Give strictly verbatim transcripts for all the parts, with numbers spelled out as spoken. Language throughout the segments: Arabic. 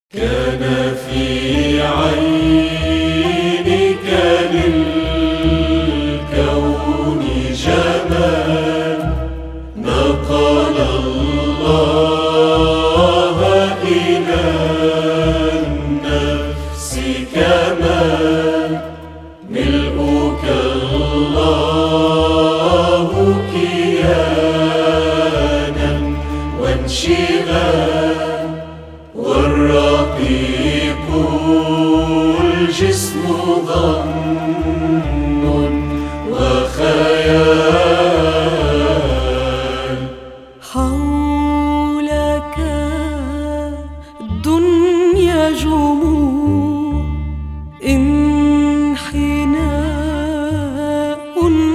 كان في عينك للكون جمال نقل الله إلى النفس كمال ملؤك الله كيانا وانشغال والرقيق الجسم ظن وخيال حولك الدنيا جموع انحناء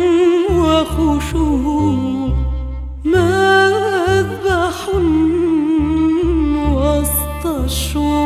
وخشوع مذبح وسط الشوق